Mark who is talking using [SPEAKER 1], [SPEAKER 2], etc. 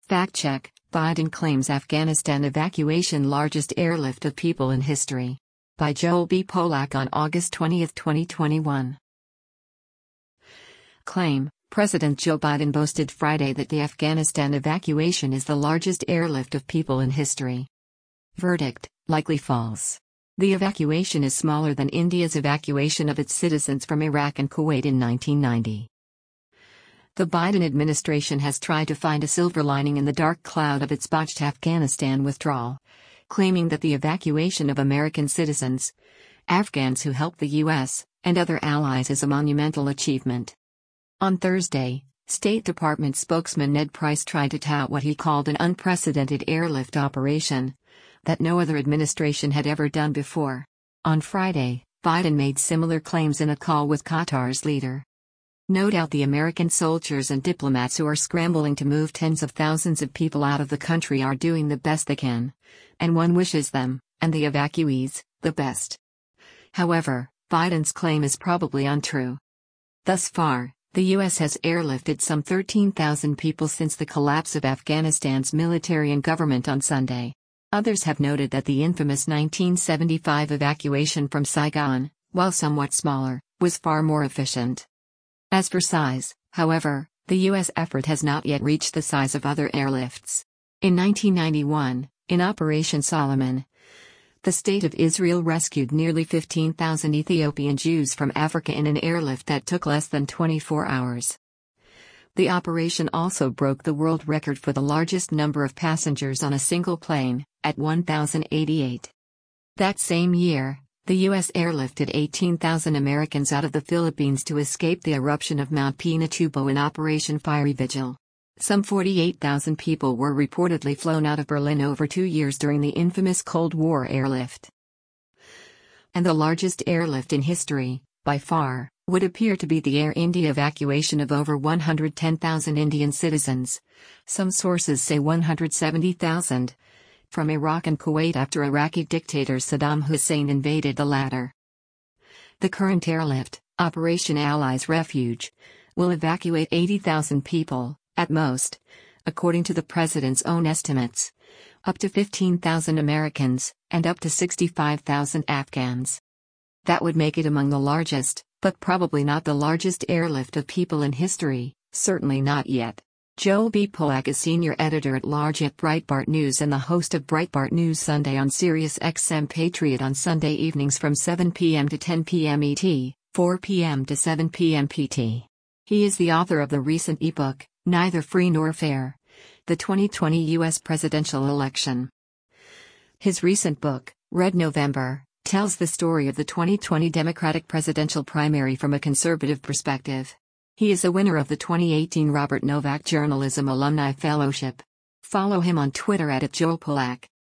[SPEAKER 1] Fact check: Biden claims Afghanistan evacuation largest airlift of people in history. By Joel B. Polak on August 20, 2021. Claim: President Joe Biden boasted Friday that the Afghanistan evacuation is the largest airlift of people in history. Verdict: likely false. The evacuation is smaller than India's evacuation of its citizens from Iraq and Kuwait in 1990. The Biden administration has tried to find a silver lining in the dark cloud of its botched Afghanistan withdrawal, claiming that the evacuation of American citizens, Afghans who helped the U.S. and other allies, is a monumental achievement. On Thursday, State Department spokesman Ned Price tried to tout what he called an unprecedented airlift operation that no other administration had ever done before. On Friday, Biden made similar claims in a call with Qatar's leader. No doubt the American soldiers and diplomats who are scrambling to move tens of thousands of people out of the country are doing the best they can, and one wishes them, and the evacuees, the best. However, Biden's claim is probably untrue. Thus far, the U.S. has airlifted some 13,000 people since the collapse of Afghanistan's military and government on Sunday. Others have noted that the infamous 1975 evacuation from Saigon, while somewhat smaller, was far more efficient. As for size, however, the U.S. effort has not yet reached the size of other airlifts. In 1991, in Operation Solomon, the State of Israel rescued nearly 15,000 Ethiopian Jews from Africa in an airlift that took less than 24 hours. The operation also broke the world record for the largest number of passengers on a single plane, at 1,088. That same year, the U.S. airlifted 18,000 Americans out of the Philippines to escape the eruption of Mount Pinatubo in Operation Fiery Vigil. Some 48,000 people were reportedly flown out of Berlin over 2 years during the infamous Cold War airlift. And the largest airlift in history, by far, would appear to be the Air India evacuation of over 110,000 Indian citizens, some sources say 170,000, from Iraq and Kuwait after Iraqi dictator Saddam Hussein invaded the latter. The current airlift, Operation Allies Refuge, will evacuate 80,000 people, at most, according to the president's own estimates, up to 15,000 Americans, and up to 65,000 Afghans. That would make it among the largest, but probably not the largest airlift of people in history, certainly not yet. Joel B. Polak is senior editor-at-large at Breitbart News and the host of Breitbart News Sunday on Sirius XM Patriot on Sunday evenings from 7 p.m. to 10 p.m. ET, 4 p.m. to 7 p.m. PT. He is the author of the recent ebook, Neither Free Nor Fair: The 2020 U.S. Presidential Election. His recent book, Red November, tells the story of the 2020 Democratic presidential primary from a conservative perspective. He is a winner of the 2018 Robert Novak Journalism Alumni Fellowship. Follow him on Twitter @JoelPolak.